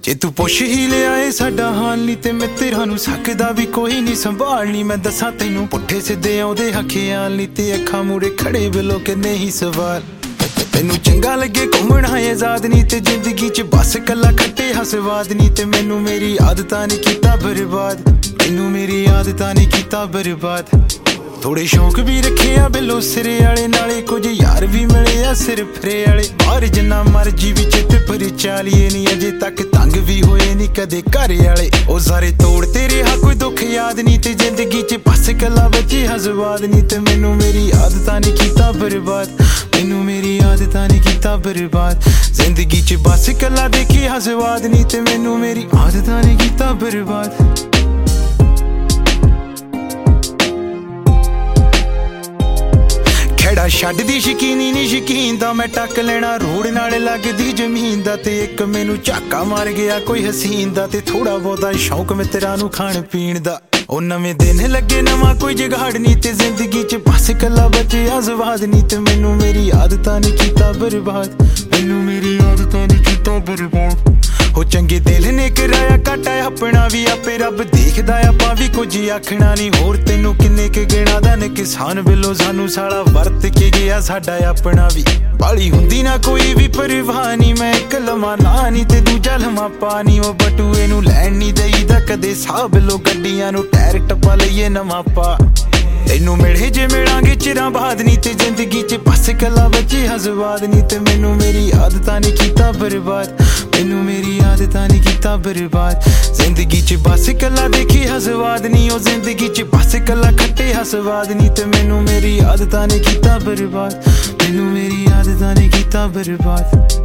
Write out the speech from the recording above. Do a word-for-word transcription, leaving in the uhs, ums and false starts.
ਜੇ ਤੂੰ ਪੁੱਛ ਹੀ ਲਿਆ ਏ ਸਾਡਾ ਹਾਲ ਨੀ ਤੇ ਮੈਂ ਤੇਰਾ ਨੂੰ ਸਕਦਾ ਵੀ ਕੋਈ ਨਹੀਂ ਸੰਭਾਲਣੀ। ਮੈਂ ਦੱਸਾਂ ਤੈਨੂੰ ਪੁੱਠੇ ਸਿੱਧੇ ਆਉਂਦੇ ਹਖਿਆਲ ਨੀ ਤੇ ਅੱਖਾਂ ਮੂਰੇ ਖੜੇ ਬਿਲੋ ਕਿ ਨਹੀਂ ਸਵਾਲ। ਤੈਨੂੰ ਚੰਗਾ ਲੱਗੇ ਘੁੰਮਣਾ ਆਜ਼ਾਦ ਨੀ ਤੇ ਜ਼ਿੰਦਗੀ ਚ ਬਸ ਕੱਲਾ ਖੱਟੇ ਹਸਵਾਦ ਨੀ ਤੇ ਮੈਨੂੰ ਮੇਰੀ ਆਦਤਾਂ ਨੇ ਕੀਤਾ ਬਰਬਾਦ। ਮੈਨੂੰ ਮੇਰੀ ਆਦਤਾਂ ਨੇ ਕੀਤਾ ਬਰਬਾਦ। ਥੋੜੇ ਸ਼ੌਂਕ ਵੀ ਰੱਖੇ ਆ ਬਿੱਲੋ ਸਿਰੇ ਵਾਲੇ ਨਾਲੇ ਕੁਝ ਯਾਰ ਵੀ ਮਿਲੇ ਆ ਸਿਰ ਫਿਰੇ ਵਾਲੇ। ਬਾਹਰ ਜਿੰਨਾ ਮਰਜੀ ਵੀ ਚਿੱਤ ਪਰ ਚਾਲੀਏ ਨੀ ਅਜੇ ਤੱਕ ਤੰਗ ਵੀ ਹੋਏ ਨੀ ਕਦੇ ਘਰ ਵਾਲੇ। ਉਹ ਸਾਰੇ ਤੋੜ ਤੇਰੇ ਹਾਂ ਕੋਈ ਦੁੱਖ ਯਾਦ ਨੀ ਤੇ ਜ਼ਿੰਦਗੀ ਚ ਬਸ ਕੱਲਾ ਬਚੇ ਹਸਵਾਦ ਨੀ ਤੇ ਮੈਨੂੰ ਮੇਰੀ ਆਦਤਾਂ ਨੇ ਕੀਤਾ ਬਰਬਾਦ। ਮੈਨੂੰ ਮੇਰੀ ਆਦਤਾਂ ਨੇ ਕੀਤਾ ਬਰਬਾਦ। ਜ਼ਿੰਦਗੀ ਚ ਬਸ ਕੱਲਾ ਦੇਖੀ ਹਸਵਾਦ ਨੀ ਤੇ ਮੈਨੂੰ ਮੇਰੀ ਆਦਤਾਂ ਨੇ ਕੀਤਾ ਬਰਬਾਦ। ਖੇੜਾ ਛੱਡਦੀ ਸ਼ਕੀਨੀ ਨੀ ਸ਼ਕੀਨ ਦਾ ਮੈਂ ਟੱਕ ਲੈਣਾ ਰੋੜ ਨਾਲ ਲੱਗਦੀ ਜ਼ਮੀਨ ਦਾ। ਤੇ ਇੱਕ ਮੈਨੂੰ ਝਾਕਾ ਮਾਰ ਗਿਆ ਕੋਈ ਹਸੀਨ ਦਾ ਤੇ ਥੋੜਾ ਬਹੁਤਾ ਸ਼ੌਂਕ ਮਿੱਤਰਾਂ ਨੂੰ ਖਾਣ ਪੀਣ ਦਾ। ਉਹ ਨਵੇਂ ਦਿਨ ਲੱਗੇ ਨਵਾਂ ਕੋਈ ਜਗਾੜ ਨੀ ਤੇ ਜ਼ਿੰਦਗੀ ਚ ਬਸ ਕੱਲਾ ਬਚੇ ਆਜ਼ਾਦ ਨੀ ਤੇ ਮੈਨੂੰ ਮੇਰੀ ਆਦਤਾਂ ਨੇ ਕੀਤਾ ਬਰਬਾਦ। ਮੈਨੂੰ ਮੇਰੀ ਆਦਤਾਂ ਨੇ ਕੀਤਾ ਬਰਬਾਦ। ਉਹ ਚੰਗੇ ਦਿਲ ਨੇ ਕਰਾਇਆ ਘਾਟਾ ਆਪਣਾ ਵੀ ਆਪੇ ਰੱਬ ਦੇਖਦਾ ਆਪਾਂ ਵੀ ਕੁਝ ਆਖਣਾ ਨੀ ਹੋਰ। ਤੈਨੂੰ ਕਿੰਨੇ ਕੁ ਗਿਣਾ ਦਾ ਨੁਕਸਾਨ ਬਿੱਲੋ ਸਾਨੂੰ ਸਾਲਾ ਵਰਤ ਕੇ ਗਿਆ ਸਾਡਾ ਆਪਣਾ ਵੀ। ਬਾਲੀ ਹੁੰਦੀ ਨਾ ਕੋਈ ਵੀ ਪਰਵਾਹ ਨੀ ਮੈਂ ਇੱਕ ਲਵਾਂ ਨਾ ਨੀ ਤੇ ਦੂਜਾ ਲਵਾਂ ਪਾਣੀ। ਉਹ ਬਟੂਏ ਨੂੰ ਲੈਣ ਨੀ ਦੇਈਦਾ ਕਦੇ ਸਾਹ ਬਿੱਲੋ ਗੱਡੀਆਂ ਨੂੰ ਟਾਇਰ ਟੱਪਾ ਲਈਏ ਨਵਾਂ ਪਾ। ਤੈਨੂੰ ਮਿਲੇ ਜੇ ਮਿਲਾਂਗੇ ਚਿਰਾਂ ਬਾਅਦ ਨੀ ਤੇ ਜ਼ਿੰਦਗੀ ਚ ਬਸ ਕੱਲਾ ਬਚੇ ਹਸਵਾਦ ਨੀ ਤੇ ਮੈਨੂੰ ਮੇਰੀ ਆਦਤਾਂ ਨੇ ਕੀਤਾ ਬਰਬਾਦ। ਮੈਨੂੰ ਮੇਰੀ ਆਦਤਾਂ ਨੇ ਕੀਤਾ ਬਰਬਾਦ। ਜ਼ਿੰਦਗੀ ਚ ਬਸ ਕੱਲਾ ਦੇਖੀ ਹਸਵਾਦ ਨੀ ਉਹ ਜ਼ਿੰਦਗੀ ਚ ਬਸ ਕੱਲਾ ਖੱਟੇ ਹਸਵਾਦ ਨੀ ਤੇ ਮੈਨੂੰ ਮੇਰੀ ਆਦਤਾਂ ਨੇ ਕੀਤਾ ਬਰਬਾਦ। ਮੈਨੂੰ ਮੇਰੀ ਆਦਤਾਂ ਨੇ ਕੀਤਾ ਬਰਬਾਦ।